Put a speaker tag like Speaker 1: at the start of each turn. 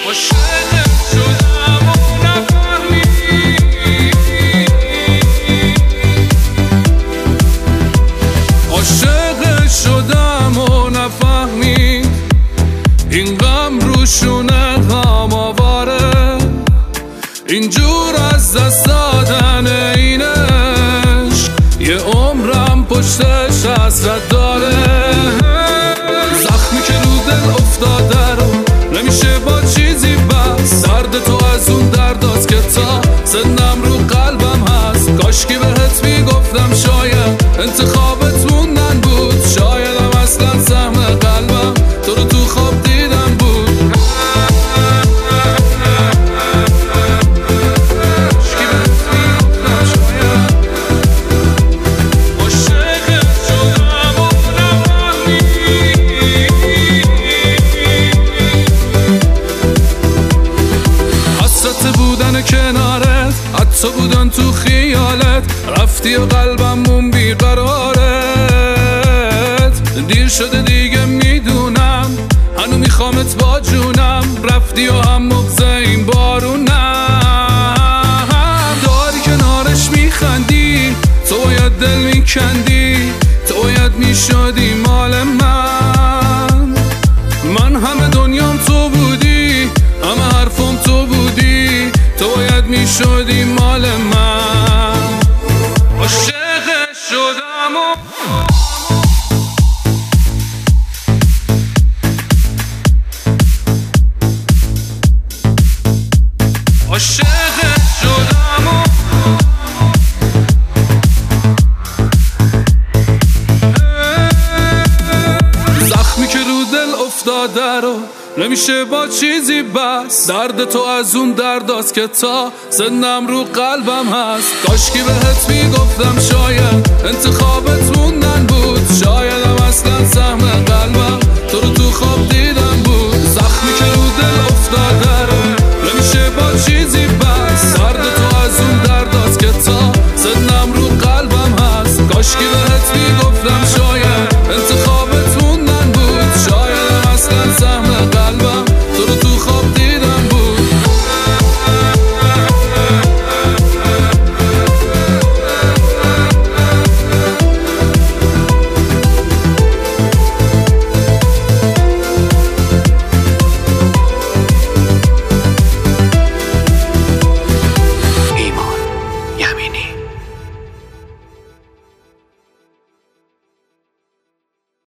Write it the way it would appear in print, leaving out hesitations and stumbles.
Speaker 1: عاشق شدم و نفهمید این غم روشونه غم آواره اینجور از دست دادن اینش یه عمرم پشتش حسرت داره زخمی که رو دل افتاده رو نمیشه با چیزی بس درد تو از اون درداست که تا سنم رو قلبم هست کاشکی بهت میگفتم شاید انتخابت موندن بود شایدم اصلا سهم قلبم تو رو تو خواب دیدم بود بودن کنارت حتی بودن تو خیالت رفتی و قلبمون بیقرارت دیر شده دیگه میدونم هنو میخوامت با جونم رفتی و هم مغزه این بارونم داری کنارش میخندی تو باید دل میکندی تو باید میشدی مال من همه دنیام تو بودی همه حرفم تو بودی تو باید میشدی مال من عاشق شدم و عاشق شدم و زخمی که رو دل افتاده رو نمیشه با چیزی بس درد تو از اون درداست که تا سنم رو قلبم هست کاشکی بهت میگفتم شاید انتخابت موندن بود شایدم اصلا سهم قلبم تو رو تو خواب دیدم